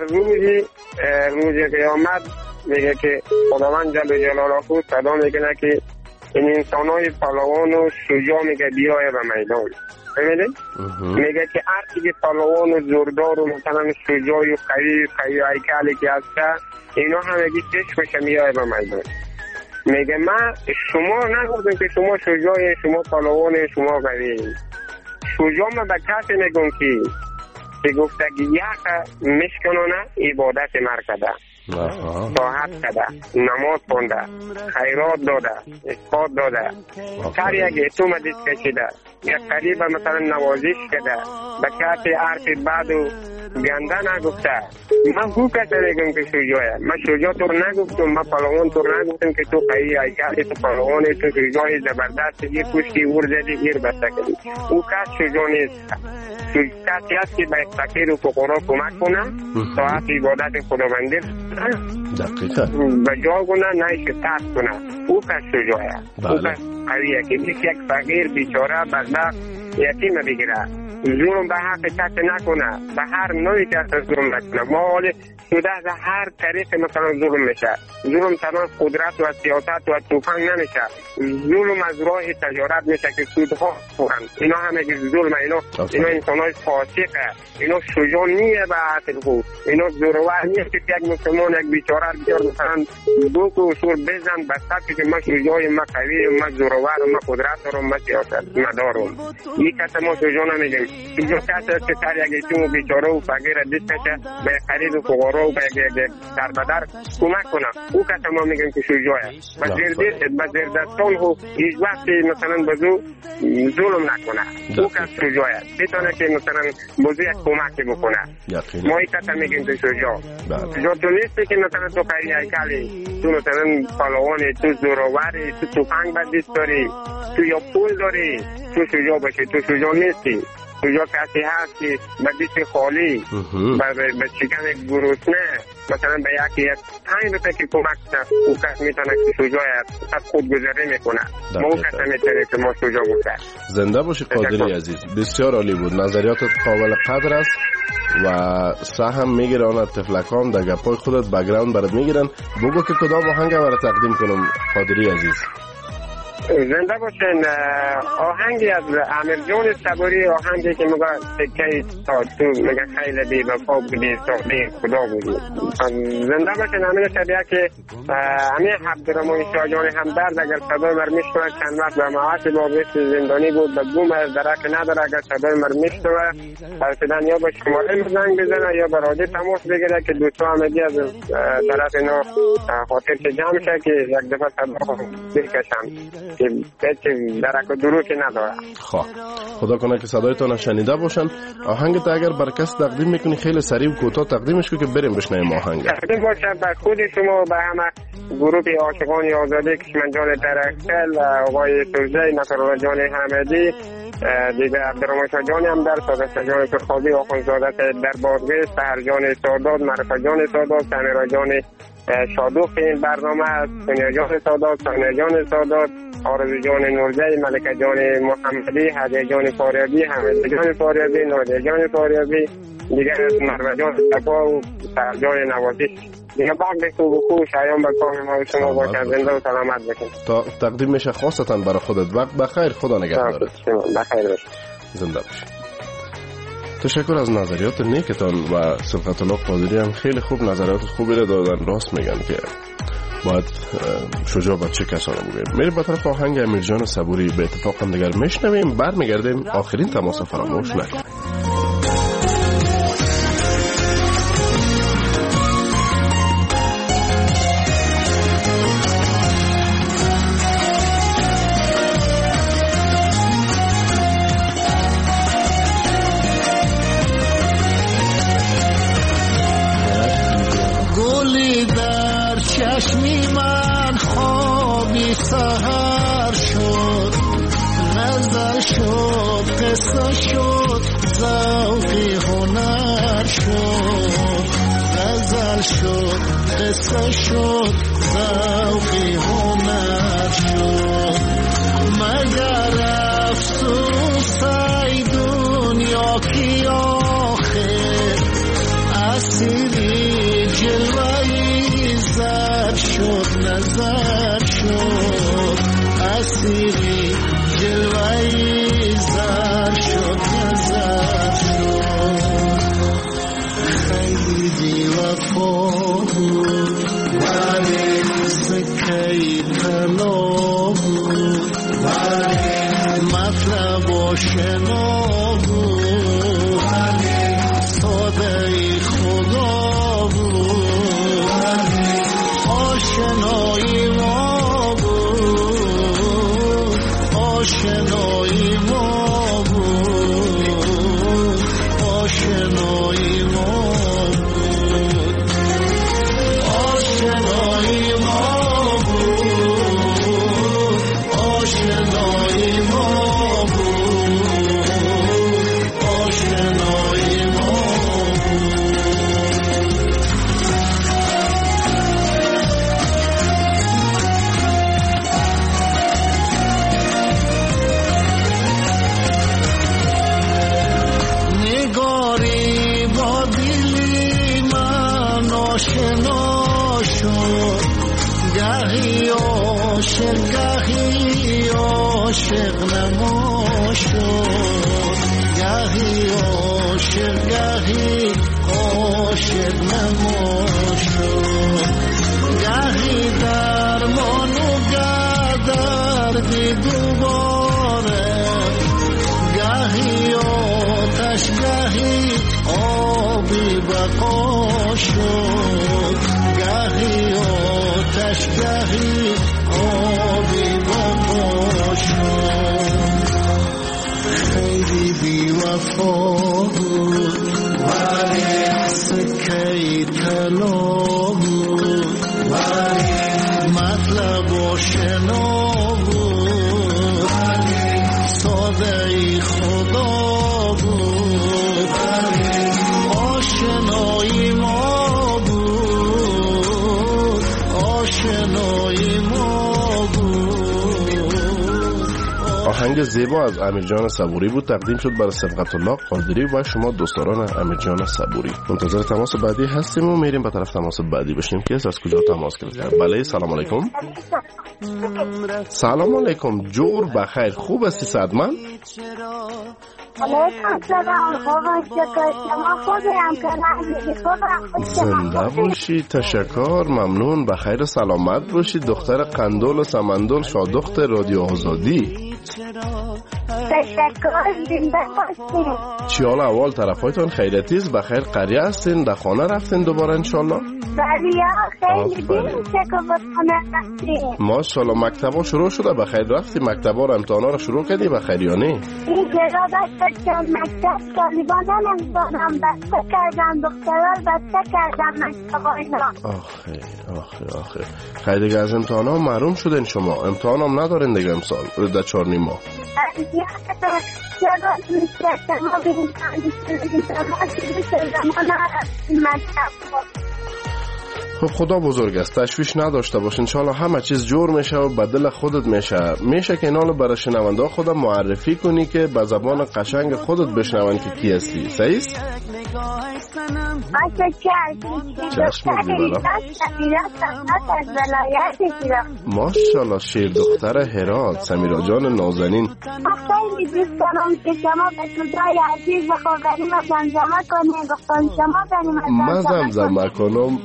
[SPEAKER 17] روز قیامت میگه که خداوند جل جلاله صدا میکنه که این انسانای پهلوان و شجاع میگه بیایه به میدان. ببینید میگه که هر کی پهلوان و زوردار و مثلا شجاع و قوی هیکلی که هست اینا همگی چشمش میایه به میدان. میگه من شما نگفتم که شما شجاع، شما پهلوان، شما قوی. شجاع من به کسی میگم که گفته که یک مشکنونه عبادت مرکده، طاعت کده، نماز خونده، خیرات داده، اسقاط داده، هر یک اتوم دست کشیده، یک قریب مثلا نوازش کده، به کسی حرف بد و گنده نگفته. من خوب کسی میگم که شجاعه. من شجاع تو نگفتم، من پهلوان تو نگفتم که تو قوی هیکلی، تو پهلوانی، تو شجاع زبردست، یه پشتی اور زدی گیر بسته کردی. او کس شجاع نیست. کسی هست که به فقیر و فقرا کمک کنه، طاعت عبادت خداوندی
[SPEAKER 12] دقیقا
[SPEAKER 17] به جا کنه، نه شتاب کنه. او کس شجاعه. او کس قویه که یک فقیر بیچاره بدبخت یتیم بگیره، ظلم به حق کسی نکنه، به هر نوعی کسی ظلم نکنه. ما حالی شده از هر طریق مثلا ظلم میشه. ظلم تمام قدرت و سیاست و توفنگ نمیشه. ظلم از راه تجارت میشه که سودها خورن. اینا همه ظلم. اینا انسانای فاسقه. اینا شجاع نیه به اصل خود. اینا زورور نیست که یک مسلمان یک بیچاره مثلا دو کو اصول بزن بسته که ما شجاع، ما قوی، ما زورور، ما قدرت دارم، ما سیاست مدارم. یک کسی ما شجاع نمیگیم. شجاع کسی است که سر یک ایتیم و بیچاره و فقیر دست کشه به قریب و فقرا رو در بدر کمک کنه. او کس ما میگن که شجاع است. به زیر دستان او هیچ وقتی مثلا بزو ظلم نکنه. او کس شجاع است. بتونه که مثلا بزو یک کمکی بکنه. ما این کس میگن که شجاع. شجاع تو نیستی که مثلا تو قوی هیکلی، تو مثلا پهلوانی، تو زوروری، تو تفنگ به دست داری، تو یا پول داری، تو شجاع باشی. تو شجاع نیستی. شجاع کسی هست که به دست خالی به چکن گرسنه مثلا به یکی 5 روپیه که کمک کنه، او کس میتونه که شجاع است. از خودگذری میکنه. ما او کس میتونه که ما شجاع بوده.
[SPEAKER 12] زنده باشی قادری عزیز. بسیار عالی بود. نظریاتت قابل قدر است و سهم میگیره آن تفلکان در گپای خودت بگراند برات میگیرن. بگو که کدام آهنگ برات تقدیم کنم قادری عزیز.
[SPEAKER 17] زنده باشین. آهنگی از امیر جان صبوری، آهنگی که میگه سکه تو میگه خیلی بی وفا بودی ساخته خدا بودی. زنده باشین. امیر شبیه که امیر عبدالرحمن شاه جان همدرد اگر صدای مر میشنوه چند وقت به معاش بابیش زندانی بود، به بوم درک نداره، اگر صدای مر میشنوه فرسیدن یا به شماره زنگ بزنه یا به رادیو تماس بگیره که دوستا همگی از طرف اینا خاطر که جمع شه که یک دفعه صدا بکشم که بچه درک و دروکی نداره.
[SPEAKER 12] خدا کنه که صدایتان شنیده باشن. آهنگت اگر بر کس تقدیم میکنی خیلی سریع و کوتاه تقدیمش کن که بریم بشنویم آهنگ.
[SPEAKER 17] تقدیم باشه به خود شما، به همه گروه عاشقان آزادی کشمنجان ترکل، آقای سوزی، نصرالله جان حمدی، دیگه عبدالرحمن شاه جان هم در سادت جان سرخابی، آخوندزاده در بادغیس، سهر جان سادات، معرفت جان سادات، سمیرا جان شادوخ این برنامه است، سونیا جان سادات، سونیا جان سادات، آرزو جان نورزی، ملکه جان محمدی، هدیه جان فاریابی، حمید جان فاریابی، نادیه جان فاریابی، دیگر مروه جان صفا و سهر جان نوازی. دیگه بعد خوب و خوب شایان به کام ما و شما باشن. زنده و سلامت باشین.
[SPEAKER 12] تقدیم میشه خاصتا برای خودت. وقت بخیر. خدا نگهدارت.
[SPEAKER 17] بخیر باشین.
[SPEAKER 12] زنده باشین. تشکر از نظریات نیکتان و صفت الله قادری هم خیلی خوب نظریات خوبی رو دادن. راست میگن که باید شجاع با چه کسانی بگیم. میریم به طرف آهنگ امیر جان صبوری. به اتفاق هم دیگر میشنویم. برمیگردیم. آخرین تماس فراموش نکنیم.
[SPEAKER 11] چشمی من خوابی سهر شد، نظر شد، قصه شد، ذوقی هنر شد. نظر شد، قصه شد، ذوقی هنر شد. مگر افسوس ای دنیا کی آخر اسیری جلوهی زر شد، نظر شد اسیری جلوهی زر شد، نظر شد. خیلی بی وفا بود ولی سکه طلا بود، ولی مطلب آشنا بود، ولی ساده خدا بود، ولی آشنایی ما بود، آشنایی ما بود، آشنایی ما بود، آشنایی ما بود، آشنایی ما بود، آشنایی ما بود. نگاری با دلی من آشنا شد، گهی عاشق گهی عاشق نما شد، گهی عاشق گهی عاشق نما شد. گهی درمان و دردی دوباره، گهی آتش گهی آبی بقا شد. گهی آبی باشم خیلی بی وفا بود ولی سکه طلا بود ولی مطلب آشنا بود ولی ساده ای خدا بود ولی آشنایی ما بود آشنایی ما بود.
[SPEAKER 12] آهنگ زیبا از امیرجان صبوری بود، تقدیم شد برای صبغت الله قادری و شما دوستداران امیرجان صبوری. منتظر تماس بعدی هستیم و میریم به طرف تماس بعدی بشیم که از کجا تماس گرفتید. بله سلام علیکم. سلام علیکم، جور بخیر، خوب هستی صدمن؟ زنده باشی، تشکر، ممنون، بخیر و سلامت باشی دختر قندول و سمندول شادخت رادیو آزادی.
[SPEAKER 13] تشکر، زنده باشی.
[SPEAKER 12] چی حال اول طرفایتان خیرتیز بخیر قریه هستین در خانه رفتین دوباره انشالله؟
[SPEAKER 13] بله خیلی دیر میشه که به خانه رفتیم.
[SPEAKER 12] ماشالله مکتبا شروع شده بخیر رفتی مکتبا رو امتحانا رو شروع کردی بخیر یا نه؟
[SPEAKER 13] این جرابت بچه مکتب طالبان امتحانم بسته کردم دخترال بسته کردم مکتبا اینا.
[SPEAKER 12] آخه خیلی دیگه از امتحانا محروم شدین شما امتحان هم ندارین دیگه امسال در 4 ماه. خب خدا بزرگ است تشویش نداشته باش انشالله همه چیز جور میشه و به دل خودت میشه که اینا رو برای شنونده خودم معرفی کنی که به زبان قشنگ خودت بشنون که کی هستی. صحیح است؟ ماشالله شیر دختر هرات سمیرا جان نازنین.
[SPEAKER 13] خیلی دوست دارم که شما به صدای عزیز و خواهریم زمزمه کنید گفتم شما بریم
[SPEAKER 12] من زمزمه کنم.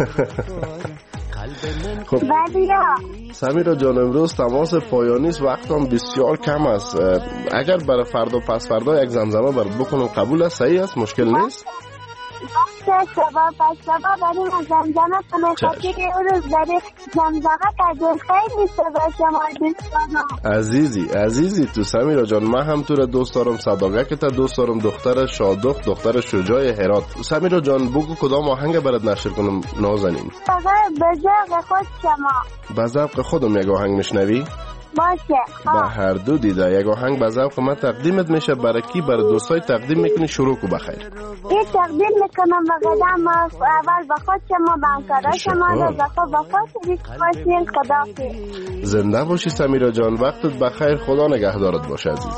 [SPEAKER 12] خب سمیرا جان امروز تماس پایانی است وقتم بسیار کم است اگر برای فردا پس فردا یک زمزمه برات بکنم قبول است؟ صحیح است؟ مشکل نیست؟
[SPEAKER 13] شبا بریم زمزمه کنم خاطر اون روز داره زمزمه کردیم خیلی شبا شما دوست دارم.
[SPEAKER 12] عزیزی تو سمیرا جان من هم تو را دوست دارم صداقت تا دوست دارم دختر شادخت دختر شجاع هرات. سمیرا جان بگو کدام آهنگ برات نشر کنم نازنین؟
[SPEAKER 13] به ذوق خود شما.
[SPEAKER 12] به ذوق خودم یک آهنگ میشنوی؟
[SPEAKER 13] باشه.
[SPEAKER 12] به هر دو دیده یک آهنگ به ذوق من تقدیمت میشه برای کی برای دوستای تقدیم میکنی شروع کو بخیر.
[SPEAKER 13] این تقدیم میکنم به قدم اول به خود شما به همکارای شما رضا به خود ریک باشین. خداحافظ.
[SPEAKER 12] زنده باشی سمیرا جان وقتت بخیر خدا نگهدارت باشه عزیز.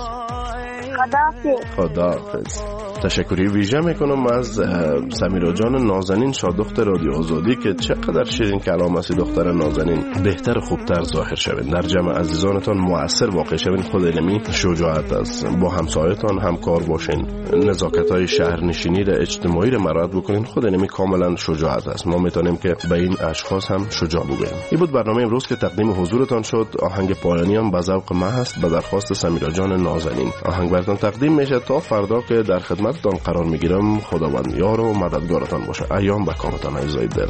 [SPEAKER 12] خداحافظ. تشکری ویژه میکنم از سمیرا جان نازنین شادخت رادیو آزادی که چقدر شیرین کلام هستی دختر نازنین بهتر خوبتر ظاهر شوین در جمع عزیزانتان مؤثر واقع شوین خود علمی شجاعت است با همسایتان همکار باشین نزاکت های شهرنشینی را اجتماعی را مراعات بکنین خود علمی کاملا شجاعت است ما میتونیم که به این اشخاص هم شجاع بگوییم. این بود برنامه امروز که تقدیم حضورتان شد. آهنگ پایانی هم به ذوق من هست به درخواست سمیرا جان نازنین. آهنگ براتون تقدیم میشه تا فردا که در خدمتتان قرار میگیرم. خداوند یار و مددگارتان باشه. ایام بکامتان عزیزای دل.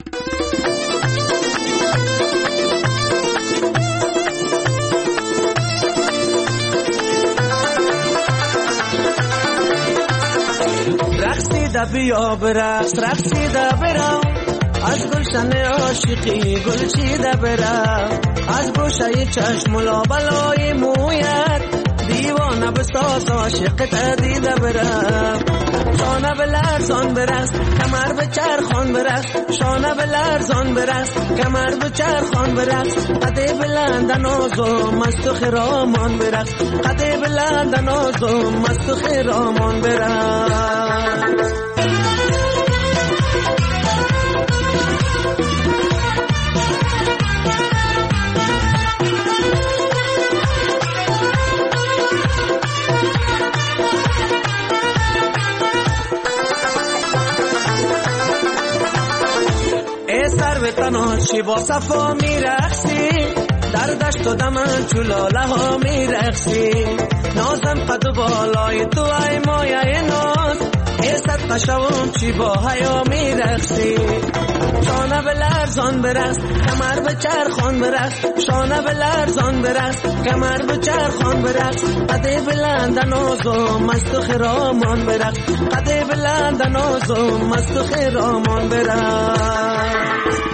[SPEAKER 16] رقصیده بیا برقص رقصیده برم از گلشن عاشقی گل چیده برم از گوشه چشم لابلای مویت دیوانه بساز عاشقت دیده برم شانه به لرزان برست کمر به چرخان برست شانه به لرزان برست کمر به چرخان برست قده بلند نازو مست و خرامان برست قده بلند نازو مست و خرامان برست. تنهاشی با صفا میرقصی در دشت و دمن چولاله ها میرقصی نازم قد بالای تو ای مایه ناز
[SPEAKER 18] صدقه شوم چی با حیا میرقصی شانه به لرزان برقص کمر به چرخان برقص شانه به لرزان برقص کمر به چرخان برقص قد بلند نازم مست و خرامان برقص قد بلند نازم مست و خرامان برقص